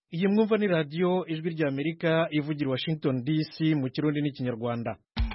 Iyi mwumva ni radio ijwi rya Amerika ivugira Washington DC mu kirundi n'ikinyarwanda.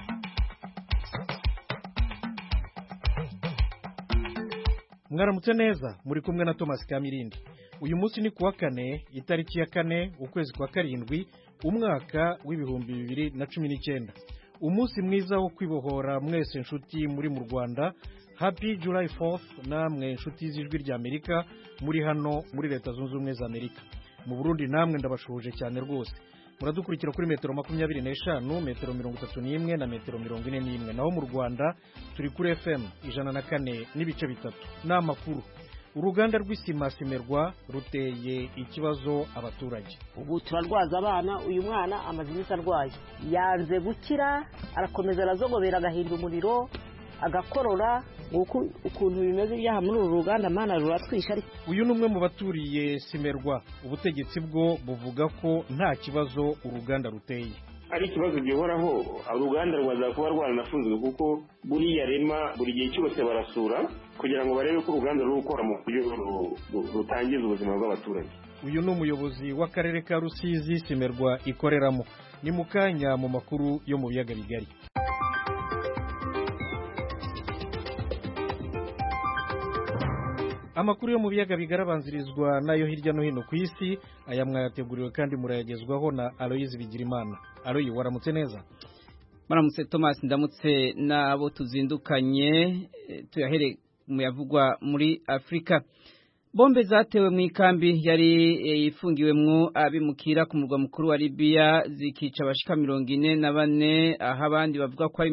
Mwaramutse neza muri kumwe na Thomas Kamirindi. Uyu munsi ni kuwa kane itariki ya kane ukwezi kwa karindwi umwaka w'ibihumbi 2019. Umunsi mwiza wo kwibohora mwese nshuti muri mu Rwanda. Happy July 4th namwe nshuti z'ijwi rya Amerika muri hano muri Leta Zunze Ubumwe za Amerika. Mu Burundi namwe ndabashuje cyane rwose. Muradukurikira kuri metero 25, metero 31 na metero 41. Naho mu Rwanda turi kuri FM 104 n'ibice bitatu. N'amakuru. Uruganda rw'isima Simerwa ruteye ikibazo abaturage. Ubu turarwaza abana, uyu mwana amaze iminsi arwaye. Yanze gukira, arakomeza arazogobera agahinda umuriro, agakorora, ukuntu bimeze byaha muri uru ruganda mana ruratwisha. Uyu numwe mu baturiye Simerwa. Ubutegetsi bwo buvuga ko nta kibazo uruganda ruteye. Ari ikibazo gihoraho, uruganda rwaza kuba rwaranafunzwe kuko buriya rema buri gihe cyose barasura kugira ngo barebe ko uruganda ruri gukora mu buryo rutangiza ubuzima bw'abaturage. Uyu ni umuyobozi w'akarere ka Rusizi Simerwa ikoreramo. Ni mukanya mu makuru yo mu biyaga bigari. Amakuru yo mu biyaga bigarabanzirizwa nayo hirya no hino ku isi, aya mwayateguriwe kandi murayagezwaho na Aloyizi Bigirimana. Aloyi, waramutse neza? Maramutse Thomas, ndamutse nabo tuzindukanye. Tuyahere mu yavugwa muri Afrika. Bombe zatewe mu ikambi yari ifungiwemwo abimukira ku murwa mukuru wa Libya zikica abashika 44, aho abandi bavuga ko ari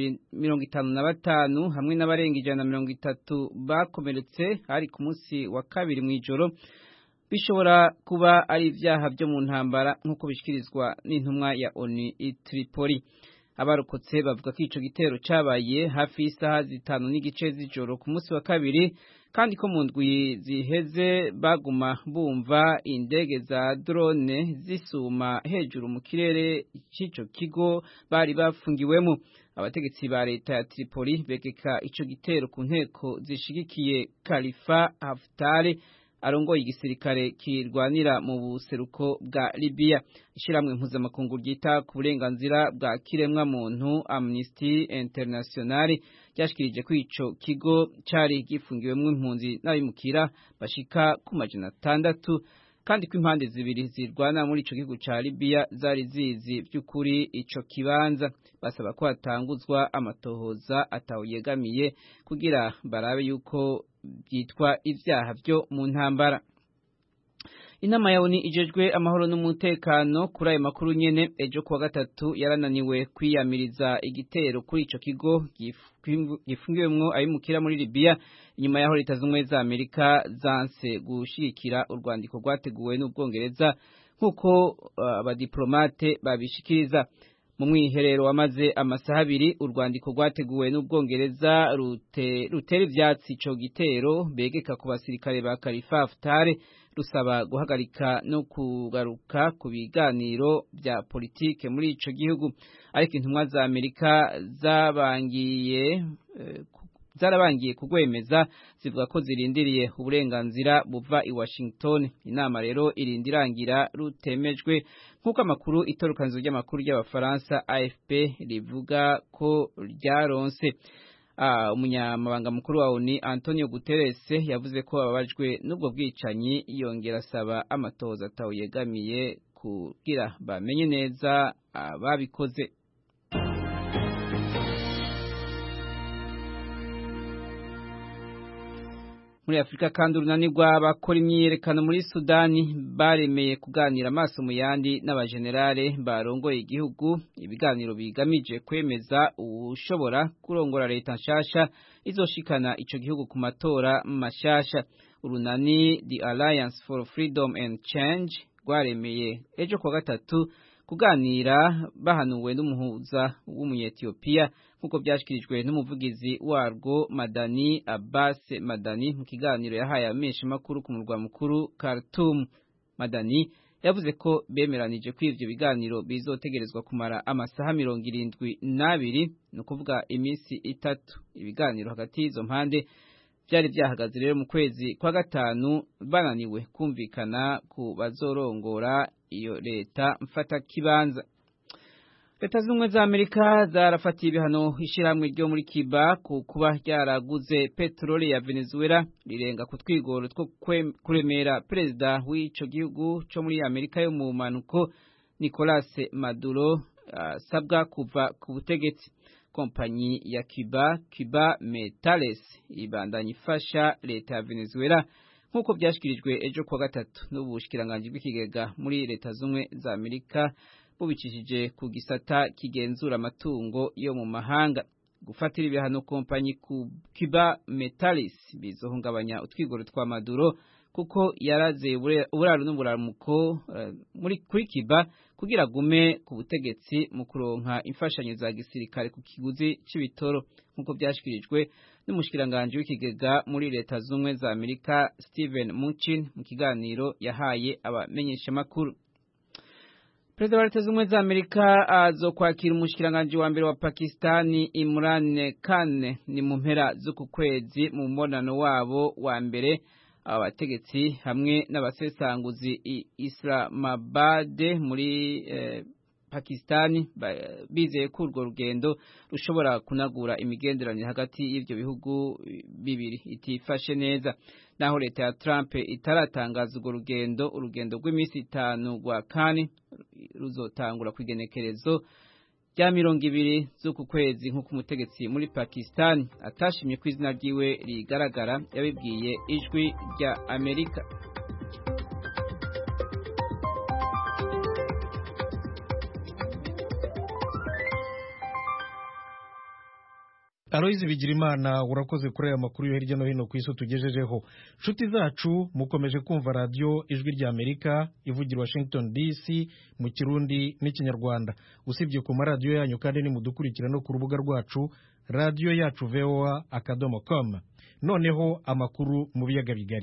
255 hamwe n'abarenga 130 bakomeretse hari ku munsi wa kabiri mu ijoro. Bishobora kuba ari ivyaha byo mu ntambara nk'uko bishikirizwa n'intumwa ya ONU i Tripoli. Abarokotse bavuga ko ico gitero cabaye hafi y'isaha 5:30 z'ijoro ku munsi wa kabiri, kandi ko mu ndwi ziheze baguma bumva indege za drone zisuma hejuru mu kirere c'ico kigo bari bafungiwemo. Abategetsi ba leta ya Tripoli begeka ico gitero ku nteko zishigikiye Khalifa Haftar arongoye igisirikare kirwanira mu buseruko bwa Libya. Ishiramwe mpuzamakungu ryita ku burenganzira bwa kiremwa muntu Amnesty International ryashikirije ko ico kigo cari gifungiwemwo impunzi n'abimukira bashika ku 600, kandi ko impande zibiri zirwana muri ico gihugu ca Libya zari zizi by'ukuri ico kibanza. Basaba ko hatanguzwa amatohoza atawuyegamiye kugira barabe yuko byitwa ivyaha byo mu ntambara. Inama ya ONU ijejwe amahoro n'umutekano kuri ayo makuru nyene ejo kuwa gatatu yarananiwe kwiyamiriza igitero kuri ico kigo gifungiwemwo abimukira muri Libya, inyuma yaho Leta Zunze za Amerika zanse gushikira urwandiko rwateguwe n'Ubwongereza nk'uko abadiplomate babishikiriza. Mu mwiherero wamaze amasaha 2 urwandiko rwateguwe n'Ubwongereza rutera ivyatsi ico gitero begeka ku basirikare ba Khalifa Haftar, rusaba guhagarika no kugaruka ku biganiro bya politike muri ico gihugu. Ariko intumwa za Amerika zarabangiye kugwemeza, zivuga ko zirindiriye uburenganzira buva i Washington. Inama rero irindirangira rutemejwe nk'uko amakuru itorukanizo ry'amakuru y'Abafaransa AFP rivuga ko ryaronse. Umunyamabanga mukuru wa ONU Antonio Guterres yavuze ko ababajwe n'ubwo bwicanyi, yongera asaba amatohoza atawuyegamiye kugira bamenye neza ababikoze. Muri Afrika kandi urunanirwa abakora imyiyerekano muri Sudani baremeye kuganira amaso mu yandi n'abajenerale barongoye igihugu, ibiganiro bigamije kwemeza ushobora kurongora leta nshasha izoshikana ico gihugu ku matora mashasha. Urunani The Alliance for Freedom and Change rwaremeye ejo kuwa gatatu kuganira bahanuwe n'umuhuza w'umunyetiyopiya nk'uko byashikirijwe n'umuvugizi warwo Madani Abbas Madani mu kiganiro yahaye amesha makuru ku murwa mukuru Khartoum. Madani yavuze ko bemeranije ko ivyo biganiro bizotegerezwa kumara amasaha 72, no kuvuga iminsi 3. Ibiganiro hagati y'izo mpande byari byahagaze rero mu kwezi kwa gatanu bananiwe kumvikana ku bazorongora iyo leta mfata kibanza. Leta z'ubumwe za Amerika zarafatiye ibihano ishyirahamwe ryo muri Cuba ku kuba ryaraguze peteroli ya Venezuela rirenga ku twigoro two kuremera perezida w'ico gihugu cyo muri Amerika yo mu manuko Nicolas Maduro asabwa kuva ku butegetsi. Kompanyi ya Cuba Metales ibandanya ifasha leta ya Venezuela nk'uko byashyikirijwe ejo kuwa gatatu n'ubushikiranganje bw'ikigega muri leta z'ubumwe za Amerika bubicishije ku gisata kigenzura amatungo yo mu mahanga. Gufatira ibihano kompanyi Cuba Metals bizohungabanya utwigoro twa Maduro kuko yaraze uburaro n'uburamuko kuri Cuba kugira gume ku butegetsi mu kuronka imfashanyo za gisirikare ku kiguzi c'ibitoro nk'uko byashyikirijwe n'umushikiranganje w'ikigega muri leta z'ubumwe za Amerika Steven Mnuchin mu kiganiro yahaye abamenyeshamakuru. Perezida wa leta z'ubumwe za Amerika azokwakira umushikiranganje wa mbere wa Pakistani Imran Khan ni mu mpera z'uku kwezi mu mbonano wabo wa mbere. Abategetsi hamwe n'abasesanguzi Islamabad muri Pakistani bizeye ko urwo rugendo rushobora kunagura imigenderanire hagati y'ivyo bihugu bibiri itifashe neza. Naho leta ya Trump itaratangaza urwo urugendo rw'iminsi 5 rwa Khan ruzotangura kwigenekerezo rya 20 z'uku kwezi nk'uko umutegetsi muri Pakistan atashimye ko izina ryiwe rigaragara yabibwiye ijwi rya Amerika. Aloyizi Bigirimana urakoze kuri aya makuru yo hirya no hino ku isi tugejejeho. Nshuti zacu mukomeje kumva radio ijwi rya Amerika ivugira Washington DC mu Kirundi n'Ikinyarwanda. Usibye ku maradiyo yanyu kandi ni mudukurikira no ku rubuga rwacu radio yacu voa.com. Noneho amakuru mu biyaga bigari.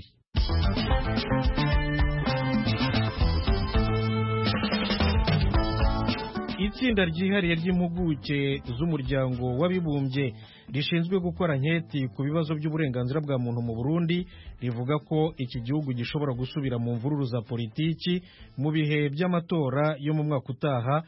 Itsinda ryihariye ry'impuguke z'umuryango w'abibumbye rishinzwe gukora nketi ku bibazo by'uburenganzira bwa muntu mu Burundi rivuga ko iki gihugu gishobora gusubira mu mvururu za politiki mu bihe by'amatora yo mu mwaka utaha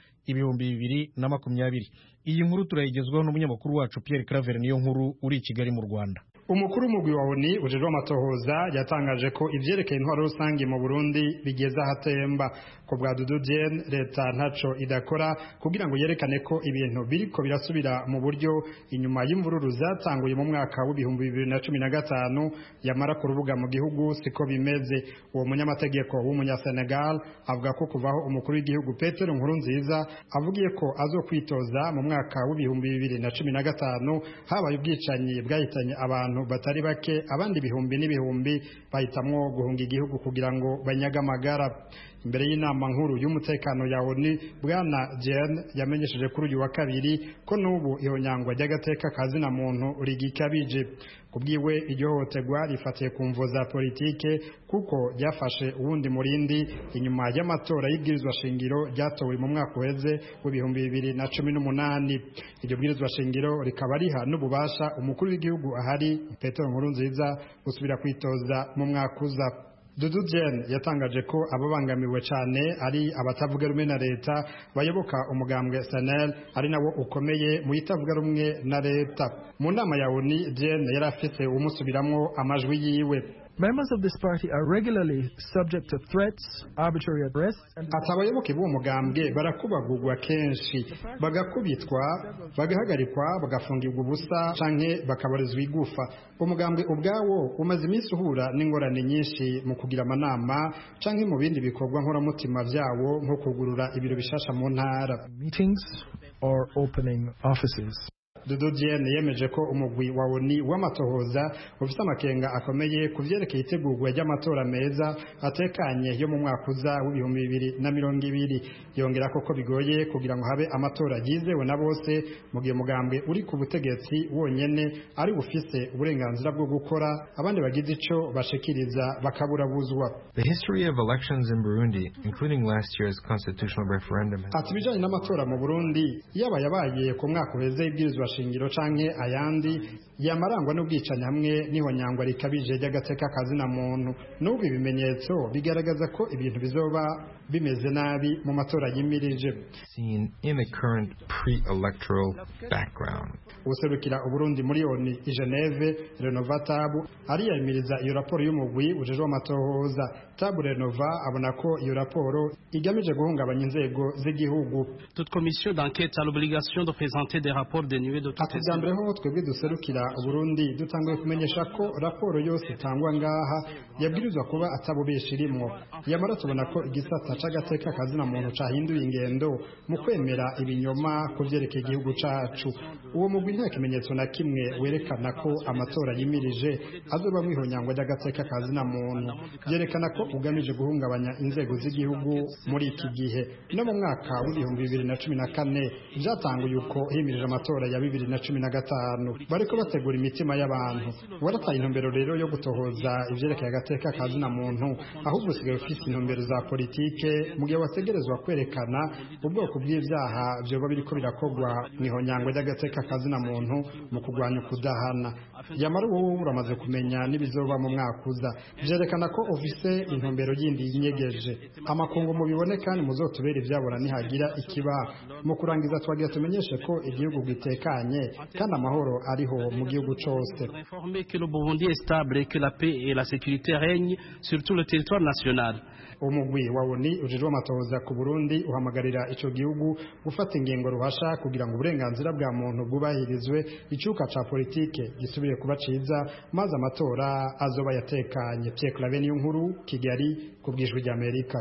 2020. Iyi nkuru turayigezwaho n'umunyamakuru wacu Pierre Claver niyo nkuru uri i Kigali mu Rwanda. Umukuru w'umugwi wa ONU ujejwe amatohoza yatangaje ko ivyerekeye intwaro rusange mu Burundi bigeze ahatemba. Ko bwa Dudu Dieng leta ntaco idakora kugira ngo yerekane ko ibintu biriko birasubira mu buryo inyuma y'imvururu zatanguye mu mwaka wa 2015 yamara ku rubuga mu gihugu siko bimeze. Uwo munyamategeko w'umunyasenegal avuga ko kuvaho umukuru w'igihugu Petero Nkurunziza avugiye ko azokwitoza mu mwaka wa 2015 habaye ubwicanyi bwahitanye abantu batari bake, abandi bihumbi n'ibihumbi bahitamwo guhunga igihugu kugira ngo banyaga amagara. Imbere y'inama nkuru y'umutekano ya ONU bwana Dieng yamenyesheje kuri uyu wa kabiri ko n'ubu ihonyangwa ry'agateka kazina muntu rigikabije. Kubwiwe iryo hotegwa rifatiye ku mvo za politike kuko ryafashe uwundi murindi inyuma y'amatora y'ibwirizwa shingiro ryatowe mu mwaka uheze w'2018. Iryo bwirizwa shingiro rikaba riha n'ububasha umukuru w'igihugu ahari Petero Nkurunziza gusubira kwitoza mu mwaka uza. Dudu Dieng yatangaje ko ababangamiwe cyane ari abatavuga rumwe na leta bayoboka umugambwe SNL ari nawo ukomeye mu itavuga rumwe na leta. Mu nama ya ONU Dieng yarafite umusubiramwo amajwi yiwe. Members of this party are regularly subject to threats, arbitrary arrests, and atabayoboke b'uwo mugambwe barakubagurwa kenshi, bagakubitwa, bagahagarikwa, bagafungirwa ubusa canke bakabarizwa igufa. Umugambwe ubwawo umaze iminsi uhura n'ingorane nyinshi mu kugira amanama canke mu bindi bikorwa nkoramutima vyawo nko kugurura ibiro bishasha mu ntara. Meetings or opening offices. Dudu Dieng yemeje ko umugwi wa ONU w'amatohoza ufite amakenga akomeye kuvyerekeye itegurwa ry'amatora meza atekanye yo mu mwaka uza w'2020. Yongera ko bigoye kugira ngo habe amatora yizewe na bose mu gihe mugambwe uri ku butegetsi wonyene ari ufise uburenganzira bwo gukora abandi bagize ico bashikiriza bakaburabuzwa. The history of elections in Burundi, including last year's constitutional referendum. Atibijanye n'amatora mu Burundi yaba yabaye ku mwaka uheze ibwirizwa shingiro canke ayandi yamarangwa n'ubwicanyi hamwe n'ihonyangwa rikabije ry'agateka kazina muntu. N'ubwo ibimenyetso bigaragaza ko ibintu bizoba bimeze nabi mu matora yimirije. Seen in the current pre-electoral background. Userukira Uburundi muri ONU i Geneve, Renova Tabu ariyamiriza iyo raporo y'umugwi ujejwe amatohoza. Tabu Renova abona ko iyo raporo igamije guhungabanya inzego z'igihugu. Toute commission d'enquête a l'obligation de présenter des rapports dénués de toutes les Atujambeho twebwe duserukira Uburundi dutanguye kumenyesha ko raporo yose itangwa ngaha yabwirizwa kuba atabubesha irimwo. Yamara tubona ko igisata c'agateka kazina muntu cahinduye ingendo mu kwemera ibinyoma ku vyerekeye igihugu cacu. Uwo mugwi nta kimenyetso na kimwe werekana ko amatora yimirije azoba mwihonyangwa ry'agateka kazina muntu. Vyerekana ko ugamije guhungabanya inzego z'igihugu muri iki gihe. No mu mwaka w'ibihumbi 2014 vyatanguye uko himirije amatora ya 2015 bariko bategura imitima y'abantu. Warataye intumbero rero yo gutohoza ivyerekeye agateka kazina muntu, ahubwo usigaye ufise intumbero za politike mu gihe wategerezwa kwerekana ubwoko bw'ivyaha vyoba biriko birakorwa mwihonyangwa ry'agateka kazina muntu mu kurwanya ukudahana. Yamara ubu uramaze kumenya n'ibizoba mu mwaka uza, vyerekana ko ufise intumbero yindi yinyegeje. Amakungu mubibone kandi muzotubera ivyabona nihagira ikiba. Mu kurangiza twagira tumenyeshe ko igihugu gitekanye kandi amahoro ariho mu gihugu cose. Informer que le Burundi est stable et que la paix et la sécurité règnent sur tout le territoire national. Umugwi wa ONU ujejwe amatohoza ku Burundi uhamagarira ico gihugu gufata ingingo ruhasha kugira ngo uburenganzira bwa muntu bwubahirizwe, icuka ca politike gisubire kuba ciza, maze amatora azoba yatekanye. Pierre Claver Niyonkuru, Kigali, kubw'ijwi ry'Amerika.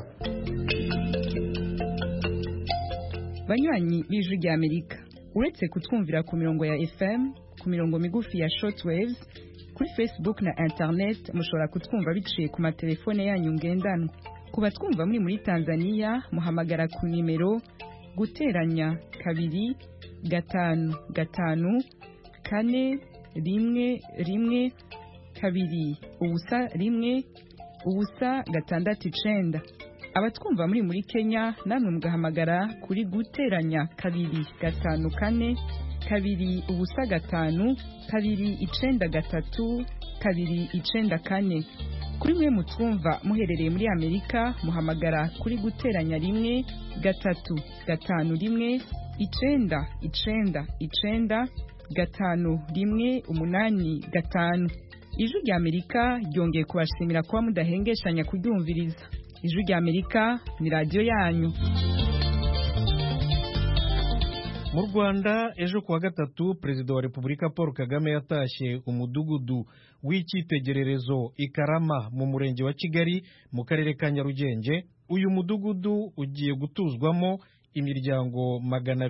Banywanyi b'ijwi ry'Amerika, uretse kutwumvira ku mirongo ya FM, ku mirongo migufi ya shortwaves, kuri Facebook na internet mushobora kutwumva biciye ku matelefone yanyu ngendanwa. Kuba twumva muri Tanzania muhamagara ku nimero guteranya 2 5 5 4 1 1 2 ubusa 1 ubusa 6 abatwumva muri Kenya namwe mugahamagara kuri guteranya 2 5 4 2 ubusa 5 2 9 3 2 9 kuri mwe mutwumva muherereye muri Amerika muhamagara kuri guteranya 1 3 5 1 9 9 9 5 1 8 5. Ijwi rya Amerika ryongeye kubashimira kuba mudahengeshanya kuryumviriza. Ijwi rya Amerika ni radio yanyu. Mu Rwanda ejo kuwa gatatu Perezida wa Repubulika Paul Kagame yatashye umudugudu w'icyitegererezo Ikarama mu murenge wa Kigali mu karere ka Nyarugenge. Uyu mudugudu ugiye gutuzwamo imiryango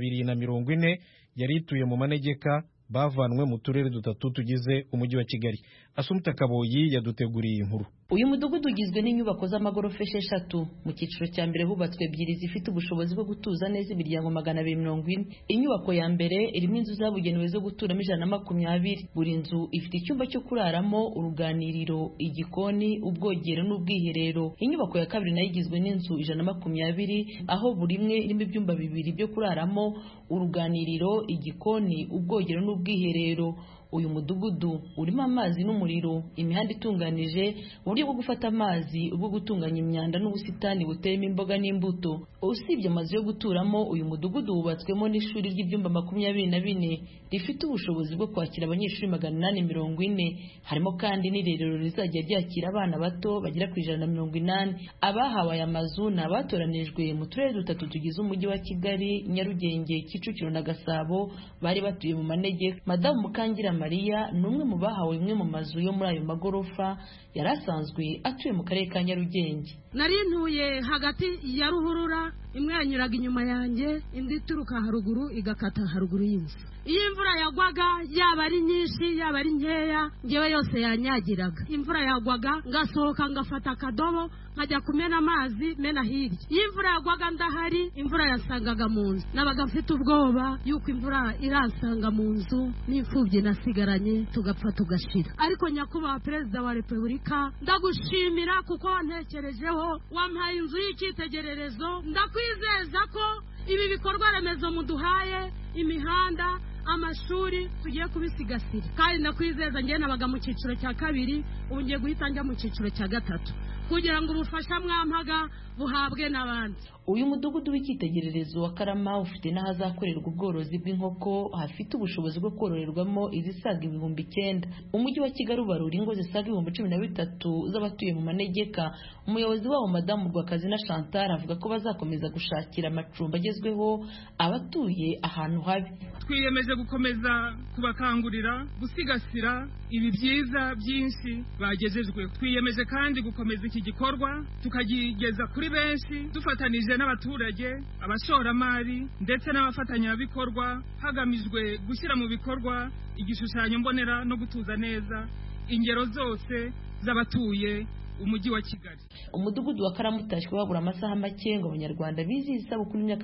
240 yari ituye mu manegeka bavanwe mu turere dutatu tugize umujyi wa Kigali. Asumta Kaboyi yaduteguriye inkuru. Uyu mudugudu ugizwe n'inyubako z'amagorofa 6. Mu cyiciro cya mbere hubatswe 2 zifite ubushobozi bwo gutuza neza imiryango 240. Inyubako ya mbere irimo inzu zabugenewe zo guturamo 120. Buri nzu ifite icyumba cyo kuraramo, uruganiriro, igikoni, ubwogero n'ubwiherero. Inyubako ya kabiri nayo igizwe n'inzu 120 aho buri imwe irimo ibyumba 2 byo kuraramo, uruganiriro, igikoni, ubwogero n'ubwiherero. Uyu mudugudu urimo amazi n'umuriro, imihanda itunganije, uburyo bwo gufata amazi, ubwo gutunganya imyanda n'ubusitani buteyemo imboga n'imbuto. Usibye amazu yo guturamo, uyu mudugudu wubatswemo n'ishuri ry'ibyumba 24 rifite ubushobozi bwo kwakira abanyeshuri 840. Harimo kandi n'irerero rizajya ryakira abana bato bagera ku 180. Abahawe aya mazu ni abatoranijwe mu turere dutatu tugize umujyi wa Kigali, Nyarugenge, Kicukiro na Gasabo, bari batuye mu manegeka. Madamu Mukangira Maria numwe mu bahawe imwe mu mazu yo muri ayo magorofa yarasanzwe atuye mu karere ka Nyarugenge. Nari ntuye hagati ya ruhurura, imwe yanyuraga inyuma yanjye, indi turuka haruguru igakata haruguru y'inzu. Iyo imvura yagwaga yaba ari nyinshi yaba ari nkeya, ngewe yose yanyagiraga. Imvura yagwaga ngasohoka ngafata akadobo nkajya kumena amazi mena hirya. Iyo imvura yagwaga ndahari, imvura yasangaga mu nzu. Nabaga mfite ubwoba yuko imvura iransanga mu nzu, n'imfubyi nasigaranye tugapfa tugashira. Ariko nyakubahwa Perezida wa Repubulika, ndagushimira kuko wantekerejeho, wampaye inzu y'icyitegererezo. Ndakwizeza ko ibi bikorwa remezo muduhaye, imihanda, amashuri tugiye kubisigasira kandi ndakwizeza njye nabaga mu cyiciro cya kabiri ubu ngiye guhita njya mu cyiciro cya gatatu kugira ngo ubufasha mwampaga buhabwe n'abandi. Uyu mudugudu w'icyitegererezo wa Karama ufite n'ahazakorerwa ubworozi bw'inkoko hafite ubushobozi bwo kororerwamo izisaga 9,000. Umujyi wa Kigali ubarura ingo zisaga 13,000 z'abatuye mu manegeka. Umuyobozi wabo Madamu Rwakazi na Chantal avuga ko bazakomeza gushakira amacumbi agezweho abatuye ahantu habi. Twiyemeje gukomeza kubakangurira gusigasira ibi byiza byinshi bagejejwe. Twiyemeje kandi gukomeza iki gikorwa tukagigeza kuri benshi dufatanije n'abaturage, abashoramari ndetse n'abafatanyabikorwa hagamijwe gushyira mu bikorwa igishushanyo mbonera no gutuza neza ingero zose z'abatuye umujyi wa Kigali. Umudugudu wa Karama utashywe babura amasaha make ngo abanyarwanda bizihize isabukuru y'imyaka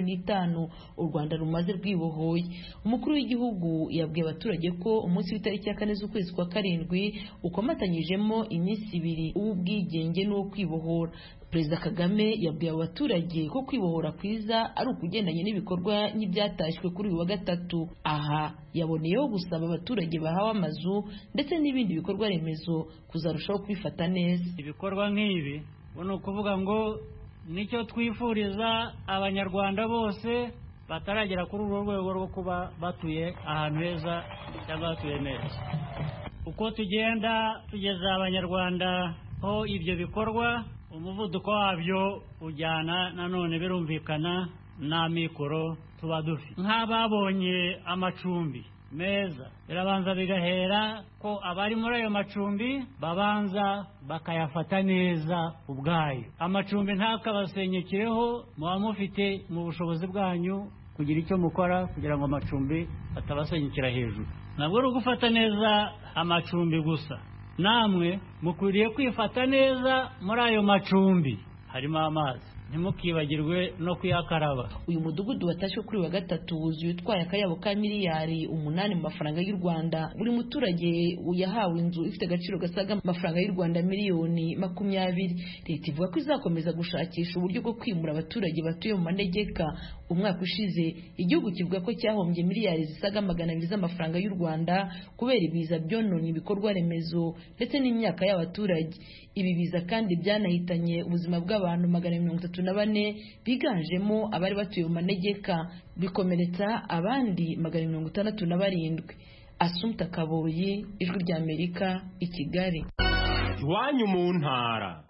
25 u Rwanda rumaze rwibohoye. Umukuru w'igihugu yabwiye abaturage ko umunsi w'itariki ya 4 z'ukwezi kwa karindwi ukomatanyijemo iminsi 2 w'ubwigenge n'uwo kwibohora. Perezida Kagame yabwiye abaturage ko kwibohora kwiza ari ukugendanye n'ibikorwa n'ibyatashywe kuri uyu wa gatatu. Aha yaboneyeho gusaba abaturage bahawe amazu ndetse n'ibindi bikorwa remezo kuzarushaho kwifata neza. Ibikorwa nk'ibi ni ukuvuga ngo nicyo twifuriza abanyarwanda bose bataragera kuri urwo rwego rwo kuba batuye ahantu heza cyangwa batuye neza. Uko tugenda tugeza abanyarwanda ho ibyo bikorwa, umuvuduko wabyo ujyana nanone birumvikana n'amikoro tuba dufite. Nk'ababonye amacumbi meza birabanza bigahera ko abari muri ayo macumbi babanza bakayafata neza ubwayo. Amacumbi ntakabasenyekireho, muba mufite mu bushobozi bwanyu kugira icyo mukora kugira ngo amacumbi atabasenyekera hejuru. Ntabwo ari ugufata neza amacumbi gusa, namwe mukwiriye kwifata neza muri ayo macumbi harimo amazi, ntimukibagirwe no kuyakaraba. Uyu mudugudu watashywe kuri wa gatatu wuzuye utwaye akayabo ka miliyari 8 mu mafaranga y'u Rwanda. Buri muturage yahawe inzu ifite agaciro gasaga amafaranga y'u Rwanda miliyoni 20. Leta ivuga ko izakomeza gushakisha uburyo bwo kwimura abaturage batuye mu manegeka. Umwaka ushize igihugu kivuga ko cyahombye miliyari zisaga 200 z'amafaranga y'u Rwanda kubera ibiza byononye ibikorwa remezo ndetse n'imyaka y'abaturage. Ibi biza kandi byanahitanye ubuzima bw'abantu 134 biganjemo abari batuye mu manegeka, bikomeretsa abandi 167. Assumpta Kaboyi, Ijwi ry'Amerika, i Kigali. Iwanyu mu ntara.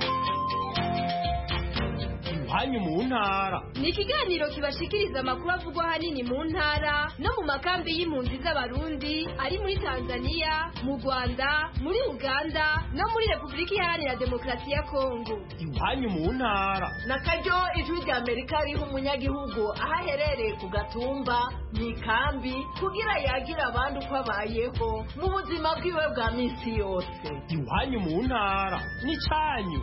Iwanyu mu ntara ni ikiganiro kibashikiriza amakuru avugwa ahanini mu ntara no mu makambi y'impunzi z'abarundi ari muri Tanzania, mu Rwanda, muri Uganda no muri Repubulika Iharanira Demokarasi ya Kongo. Iwanyu mu ntara nakaryo Ijwi ry'Amerika riha umunyagihugu aho aherereye ku gatumba mu ikambi kugira yagira abandi uko abayeho mu buzima bwiwe bwa minsi yose. Iwanyu mu ntara ni cyanyu.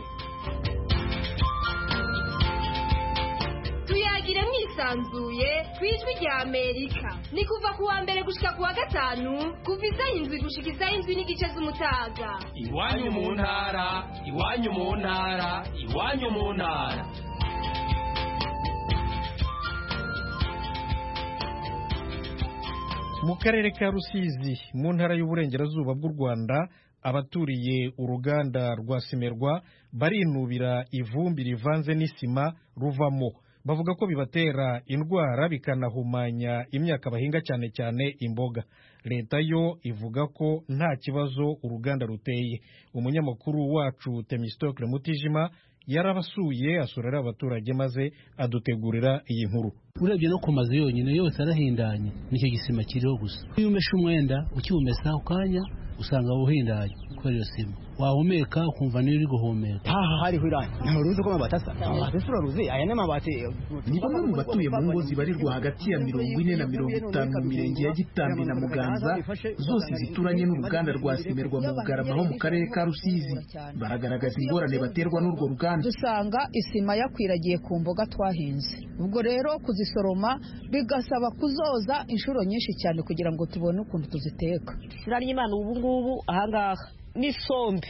Tuyagire mwisanzuye kwijwi rya Amerika. Ni kuva kuwa mbere gushika kuwa gatanu kuva isaha 7 gushika isaha 7:30 z'umutaga. Iwanyu mu ntara, iwanyu mu ntara, iwanyu mu ntara. Mu karere ka Rusizi mu ntara y'uburengerazuba bw'u Rwanda, abaturiye uruganda rwa Simerwa barinubira ivumbi rivanze n'isima ruvamo. Bavuga ko bibatera indwara bikanahumanya imyaka bahinga cyane cyane imboga. Leta yo ivuga ko nta kibazo uruganda ruteye. Umunyamakuru wacu Temistocle Mutijima yarabasuye asurira abaturage maze adutegurira iyi nkuru. Urebye no ku mazu yonyine yose arahindanye, nicyo gisima kiriho gusa. Iyo umeshe umwenda ukiwumesa ukanya usanga uhindaye kubera iyo sima. Wahumeka ukumva niyo uri guhumeka. Hari hiranye nturuzi ko mabatasa abasura ruzi aya n'amabati ni bamwe mu batuye mu ngo zibarirwa hagati ya 40 na 50 mu mirenge ya Gitambi na Muganza, zose zituranye n'uruganda rwa Simerwa mu Bugarama ho mu karere ka Rusizi. Baragaragaza ingorane baterwa n'urwo ruganda. Dusanga isima yakwiragiye ku mboga twahinze, ubwo rero kuzisoroma bigasaba kuzoza inshuro nyinshi cyane kugira ngo tubone ukuntu tuziteka. Sirari Imana ubu ngubu ahangaha n'isombe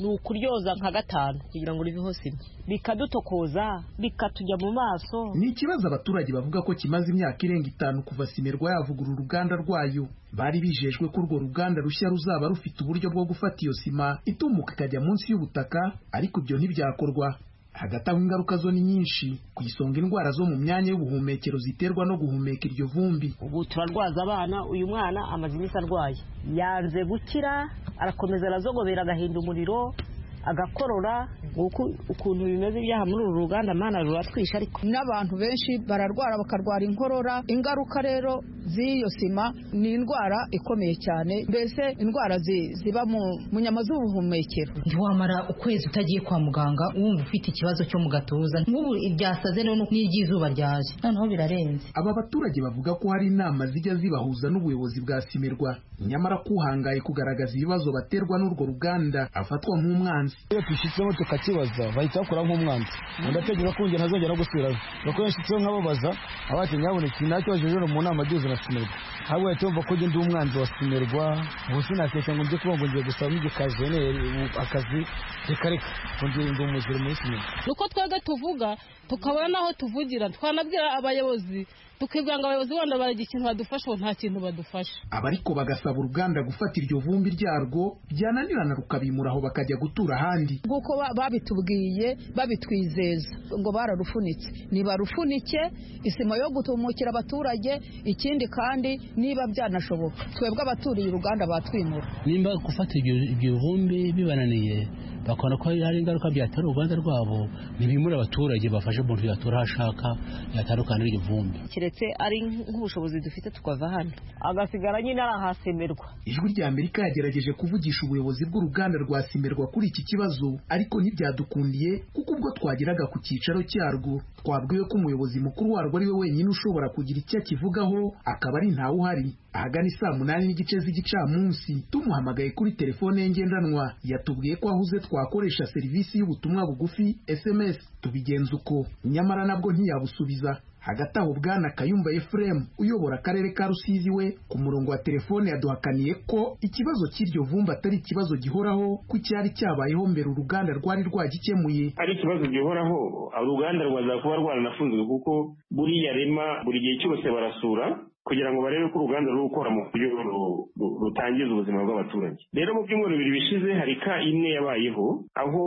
ni ukuryoza nka gatanu kugira ngo riveho sima, bikadutokoza bikatujya mu maso. Ni ikibazo abaturage bavuga ko kimaze imyaka irenga 5 kuva Simerwa yavugurura uruganda rwayo. Bari bijejwe ko urwo ruganda rushya ruzaba rufite uburyo bwo gufata iyo sima itumuka ikajya munsi y'ubutaka, ariko ibyo ntibyakorwa. Hagati aho ingaruka zo ni nyinshi, ku isonga indwara zo mu myanya y'ubuhumekero ziterwa no guhumeka iryo vumbi. Ubu turarwaza abana, uyu mwana amaze iminsi arwaye, yanze gukira, arakomeza arazogobera agahinda umuriro, agakorora. Ukuntu bimeze ibyaha muri uru ruganda mana ruratwisha, ariko n'abantu benshi bararwara bakarwara inkorora. Ingaruka rero z'iyo sima ni indwara ikomeye cyane, mbese indwara ziba mu nyama z'ubuhumekero. Ntiwamara ukwezi utagiye kwa muganga wumva ufite ikibazo cyo mu gatuza, nk'ubu ibyasaze rero n'iry'izuba ryaje, noneho birarenze. Aba baturage bavuga ko hari inama zijya zibahuza n'ubuyobozi bwa Simerwa, nyamara kuhangaye kugaragaza ibibazo baterwa n'urwo ruganda afatwa nk'umwanzi. Iyo twishitsemo tukakibaza bahita bakora nk'umwanzi, ndatekereza ko ngena azongera gusubirayo. Nuko yashitseho nk'ababaza abati nyaboneka nacyo bajeje mu nama byuze na Simerwa, ahubwo yatumva ko ndi umwanzi wa Simerwa. Ubu sinakeka ngo njye kuba ngo ngiye gusaba n'igikazi akazi rekareka ngo ngiye ndi umuzire muri Simerwa. Nuko twebwe tuvuga tukabona naho tuvugira, twanabwira abayobozi tukibwira ngo abayobozi bandi baragira ikintu badufasha, nta kintu badufasha. Abariko bagasaba uruganda gufata iryo vumbi ryarwo byananirana rukabimura aho bakajya gutura ahandi. Guko babitubwiye babitwizeza ngo bararufunitse, nibarufunike isima yo gutumukira abaturage. Ikindi kandi niba byanashoboka twebwe abaturiye uruganda batwimura. Nimba gufata ibyo vumbi bibananiye bakora ko hari ingaruka byatera uruganda rwabo, nibimura abaturage bafashe umuntu yatura ashaka yatarukana iryo vumbi. Kiretse ari nk'ubushobozi dufite tukava hano agasigara nyine arahasemerwa. Ijwi rya Amerika yagerageje kuvugisha ubuyobozi bw'uruganda rwa Simerwa kuri iki kibazo, ariko ntibyadukundiye kuko ubwo twageraga ku cyicaro cyarwo twabwiwe ko umuyobozi mukuru warwo ari we wenyine ushobora kugira icyo akivugaho, akaba ari ntawe uhari. Ahagana 8:30 z'igicamunsi tumuhamagaye kuri telefone ye ngendanwa, yatubwiye ko ahuze twakoresha serivisi y'ubutumwa bugufi SMS. Tubigenza uko, nyamara nabwo ntiyabusubiza. Hagati aho Bwana Kayumba Ephraim uyobora akarere ka Rusizi we ku murongo wa telefone yaduhakaniye ko ikibazo cy'iryo vumba atari ikibazo gihoraho, ko cyari cyabayeho mbere uruganda rwari rwagikemuye. Ari ikibazo gihoraho, uruganda rwaza kuba rwaranafunzwe kuko buriya rema buri gihe cyose barasura kugira ngo barebe ko uruganda ruri gukora mu buryo rutangiza ubuzima bw'abaturage. Rero mu byumweru 2 bishize hari ka imwe yabayeho aho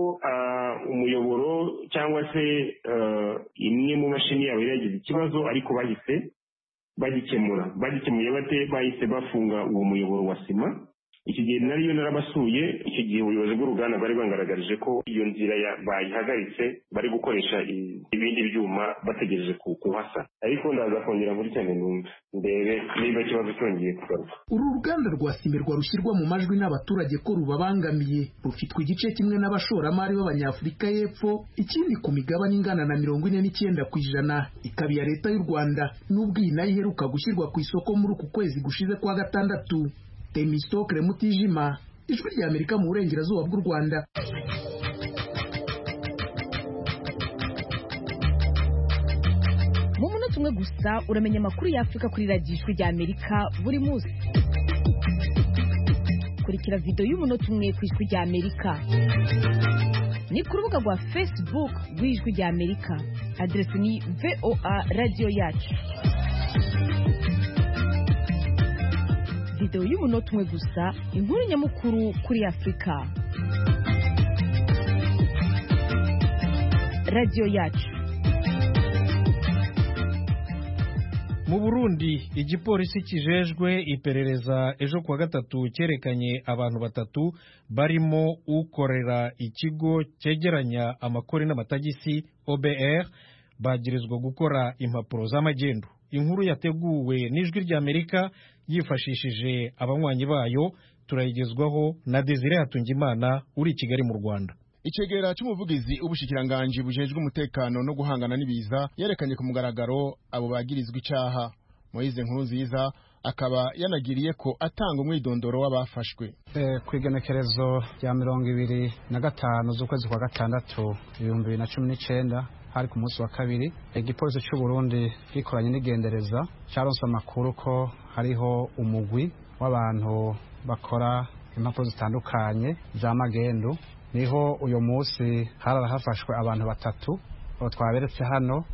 umuyoboro cyangwa se imwe mu mashini yabo yagize ikibazo, ariko bahise bagikemuye bate, bahise bafunga uwo muyoboro wa sima. Iki gihe nariyo narabasuye, icyo gihe ubuyobozi bw'uruganda bari bangaragarije ko iyo nzira bayihagaritse, bari gukoresha ibindi byuma bategereje kuhasa. Ariko ndaza kongera muri cyane numva ndebe niba ikibazo cyongeye kugaruka. Uru ruganda rwa Simerwa rushyirwa mu majwi n'abaturage ko rubabangamiye, rufitwe igice kimwe n'abashoramari b'Abanyafurika y'Epfo, ikindi ku migabane ingana na 49% ikaba iya leta y'u Rwanda, n'ubwo iyi nayo iheruka gushyirwa ku isoko muri uku kwezi gushize kwa gatandatu. Temistokle Mutijima, Ijwi rya Amerika mu burengerazuba bw'u Rwanda. Mu munota umwe gusa uramenya amakuru y'Afrika kuri radiyo Ijwi rya Amerika buri munsi. Kurikira video y'umunota umwe ku Ijwi rya Amerika ni ku rubuga rwa Facebook rw'Ijwi rya Amerika, adresi ni VOA Radio Yacu. Video y'umunota umwe gusa, inkuru nyamukuru kuri Afrika. Radio Yacu. Mu Burundi igipolisi kijejwe iperereza ejo kuwa gatatu cyerekanye abantu 3 barimo ukorera ikigo cyegeranya amakori n'amatagisi OBR bagirizwa gukora impapuro z'amagendo. Inkuru yateguwe n'Ijwi rya Amerika yifashishije abanywanyi bayo, turayigezwaho na Desire Hatungimana uri i Kigali mu Rwanda. Icegera cy'umuvugizi ubushikiranganji bujejwe umutekano no guhangana n'ibiza yerekanye ku mugaragaro abo bagirizwa icaha. Moise Nkurunziza akaba yanagiriye ko atanga umwidondoro w'abafashwe. Kwigenekerezo rya 25 z'ukwezi kwa gatandatu 2019 hari ku munsi wa kabiri, igipolisi cy'u Burundi gikoranye n'igendereza cyaronse amakuru ko hariho umugwi w'abantu bakora impapuro zitandukanye za magendu niho uyu munsi hafashwe abantu batatu twaberetse hano,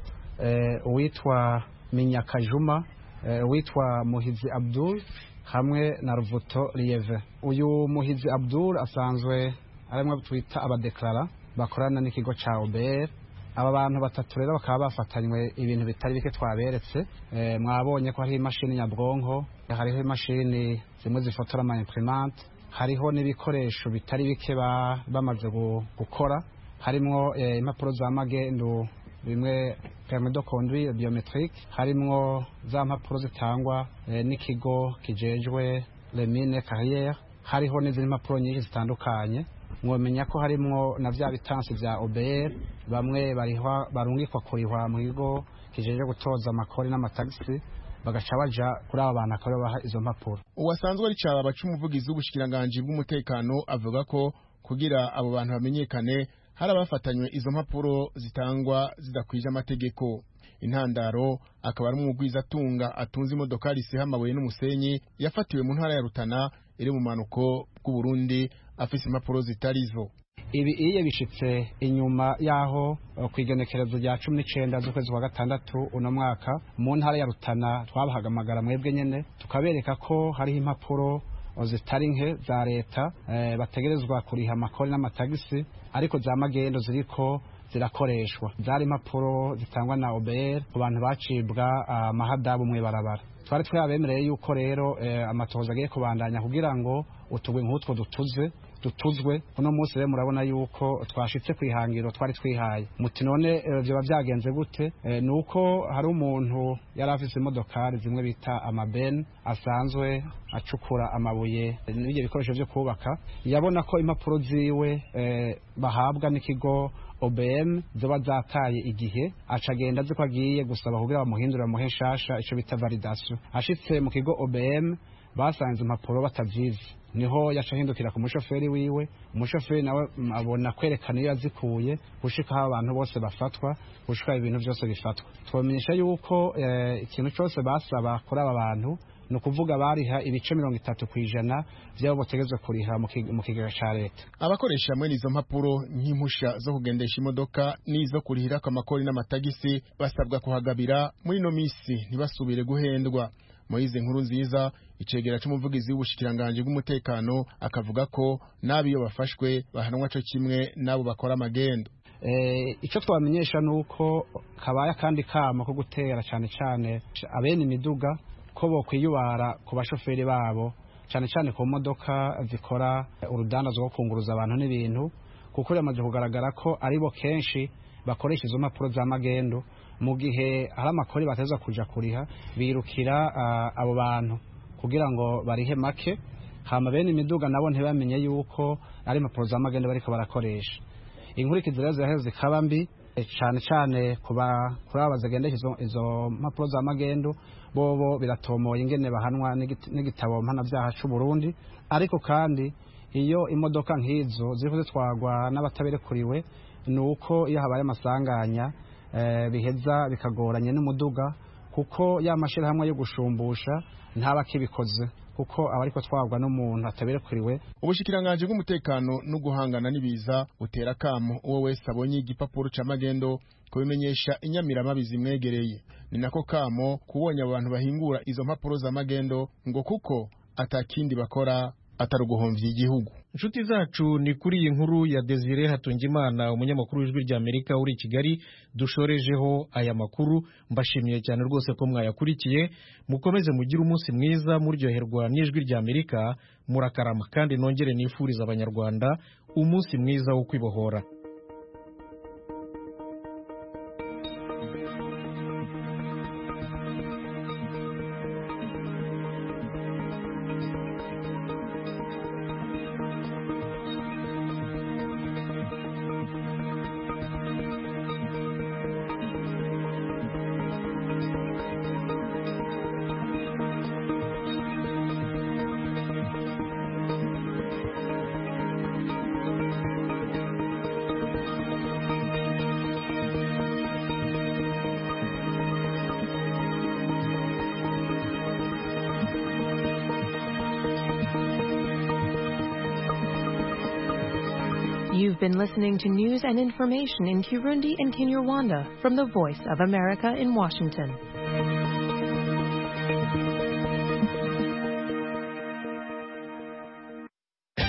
uwitwa Minyakajuma, uwitwa Muhizi Abdul hamwe na Ruvuto Lieve. Uyu Muhizi Abdul asanzwe arimwe twita abadeklara bakorana n'ikigo ca OBR. Aba bantu batatu rero bakaba bafatanywe ibintu bitari bike twaberetse. Mwabonye ko hari imashini nyabwonko, hariho imashini zimwe zifotora ama imprimante, hariho n'ibikoresho bitari bike bamaze gukora, harimwo impapuro za magendo bimwe permis de conduire biometrique, harimwo za mpapuro zitangwa n'ikigo kijejwe les mines carrières, hariho n'izindi mpapuro nyinshi zitandukanye. Mwomenya ko harimwo na vya bitansi vya OBR, bamwe barungikwa kurihwa mu kigo kijeje gutoza amakori n'amatagisi, bagaca baja kuri aba bantu akaba baha izo mpapuro. Uwasanzwe ari caba baca umuvugizi w'ubushikiranganje bw'umutekano avuga ko kugira abo bantu bamenyekane hari abafatanywe izo mpapuro zitangwa zidakwije amategeko. Intandaro akaba ari umugwizatunga atunze imodokari isiha amabuye n'umusenyi yafatiwe mu ntara ya Rutana iri mu manuko bw'u Burundi afise impapuro zitarizo. Ibi iyo bishitse inyuma yaho kwigenekerezo rya 19 z'ukwezi kwa gatandatu uno mwaka mu ntara ya Rutana twabahagamagara mwebwe nyene tukabereka ko hariho impapuro zitari nke za leta bategerezwa kuriha amakori n'amatagisi, ariko za magendo ziriko zirakoreshwa. Zari impapuro zitangwa na OBR ku bantu bacibwa amahadabu mwe barabara. Twari twabemereye yuko rero amatohoza agiye kubandanya kugira ngo utugwe nk'utwo dutuzwe. Uno munsi rero murabona yuko twashitse kwihangiro twari twihaye. Muti none byo byagenze gute? Nuko hari umuntu yari afise imodokari zimwe bita amaben asanzwe acukura amabuye n'ibyo bikoresho byo kubaka, yabona ko impapuro ziwe bahabwa n'ikigo OBM zoba zataye igihe, acagenda ziko agiye gusaba kugira bamuhindura muhe nshasha ico bita validation. Ashitse mu kigo OBM basanze impapuro batavyizi, niho yacahindukira ku mushoferi wiwe. Umushoferi nawe abona kwerekana iyo yazikuye gushika aho abantu bose bafatwa, gushika ibintu byose bifatwa. Twamenyesha yuko ikintu cyose basaba kuri aba bantu no kuvuga bariha ibice 30% byabo botegezwe kuriha mu kigega ca leta. Abakoresha mwe nizo mpapuro nk'impusha zo kugendesha imodoka nizo kurihira amakori n'amatagisi basabwa kuhagabira muri no misi ntibasubire guhendwa. Moize Nkurunziza icegera c'umuvugizi w'ubushikiranganje bw'umutekano akavuga ko nabiyo bafashwe bahanwa cyo kimwe nabo bakora amagendo. Ico twamenyesha nuko kabaya kandi kama ko gutera cyane abene imiduga ko bokwiyubara ku bashoferi babo cyane ku modoka zikora urudandazo rwo kunguruza abantu n'ibintu, kuko yamaze kugaragara ko aribo kenshi bakoresha izo mpapuro za magendo. Mu gihe hari amakori bateza kuja kuriha birukira abo bantu kugira ngo barihe make, hama bene imiduga nabo ntibamenye yuko ari impapuro za magendo bariko barakoresha. Inkurikizi rero ziraheze zikaba mbi cyane kuri abazagendesha izo mpapuro za magendo. Bobo biratomoye ingene bahanwa n'igitabo mpanavyaha c'u Burundi, ariko kandi iyo imodoka nk'izo ziriko zitwagwa n'abataberekuriwe nuko iyo habaye amasanganya biheza bikagoranye n'umuduga, kuko ya mashirahamwe yo gushumbusha ntaba kibikoze, kuko abariko twagwa n'umuntu ataberekuriwe. Ubushikiranganje bw'umutekano no guhangana n'ibiza utera kamo uwo wese abonye igipapuro ca magendo kubimenyesha inyamiramabi zimwegereye. Ni nako kamo kubonye abantu bahingura izo mpapuro za magendo ngo kuko atakindi bakora ataruguhomvya igihugu. Inshuti zacu ni kuri iyi nkuru ya Desire Hatungimana umunyamakuru w'ijwi rya Amerika uri Kigali dushorejeho aya makuru. Mbashimiye cyane rwose ko mwayakurikiye. Mukomeze mugire umunsi mwiza muryoherwa n'ijwi rya Amerika. Murakarama kandi nongere nifuriza abanyarwanda umunsi mwiza wo kwibohora. You've been listening to news and information in Kirundi and Kinyarwanda from the Voice of America in Washington.